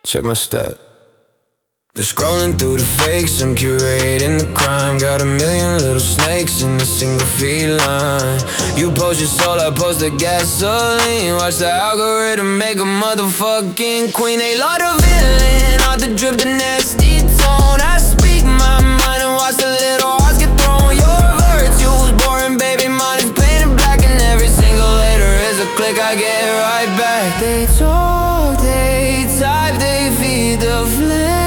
Check my stat. Just scrolling through the fakes, I'm curating the crime. Got a million little snakes in a single feline. You post your soul, I post the gasoline. Watch the algorithm make a motherfucking queen. They love the villain, off the drip, the nasty tone. I speak my mind and watch the little hearts get thrown. Your virtue was boring, baby, mine is painted black. And every single letter is a click, I get right back. They talk, they type, they feed the flame.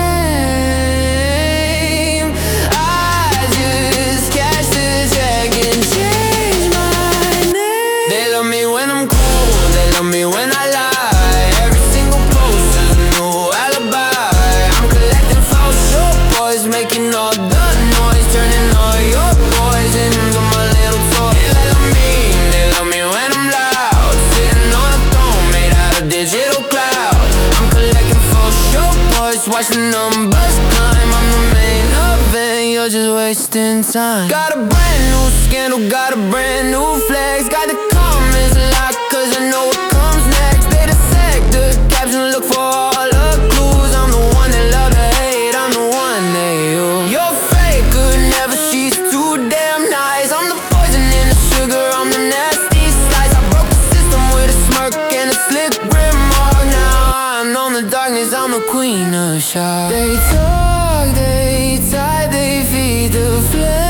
When I lie, every single post is a new alibi. I'm collecting false short boys, making all the noise, turning all your boys into my little toy. They love me when I'm loud, sitting on a throne made out of digital cloud. I'm collecting false short boys, watch the numbers climb. I'm the main event, you're just wasting time. Got a brand new scandal, got a brand new flex. Got the comments locked cause I know what comes next. They dissect the caption, look for all the clues. I'm the one that love to hate, I'm the one they use. You're fake, good, never, she's too damn nice. I'm the poison in the sugar, I'm the nasty slice. I broke the system with a smirk and a slick remark. Now I'm on the darkness, I'm the queen of shock. They talk, they type, they feed the flame.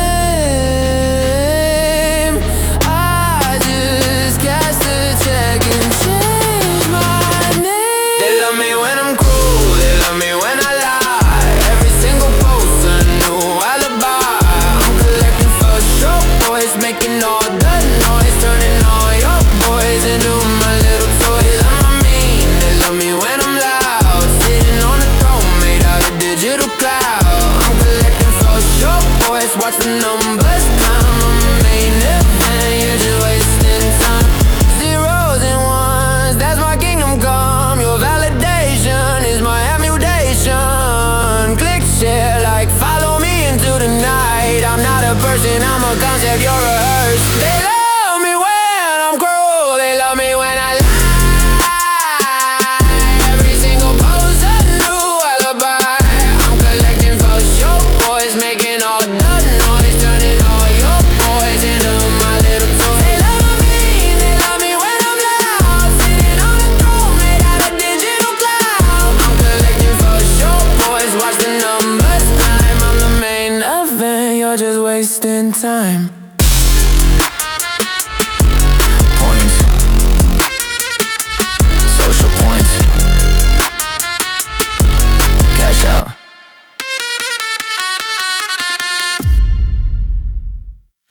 Making all the noise, turning all your boys into my little toys. They love me when I'm loud, sitting on a throne made out of digital cloud. I'm collecting for your boys, watch the numbers climb. I'm the main event, you're just wasting time. Zeros and ones, that's my kingdom come. Your validation is my ammunition. Click share, like follow me into the night. I'm not a person, I'm a concept, you're a hearse. They love me when I'm cruel, they love me when I lie. Every single post a new alibi. I'm collecting for your boys, making all the noise, turning all your boys into my little toy. They love me when I'm loud, sitting on a throne made out of digital cloud. I'm collecting for your boys, watch the numbers climb. I'm the main event, you're just wasting time.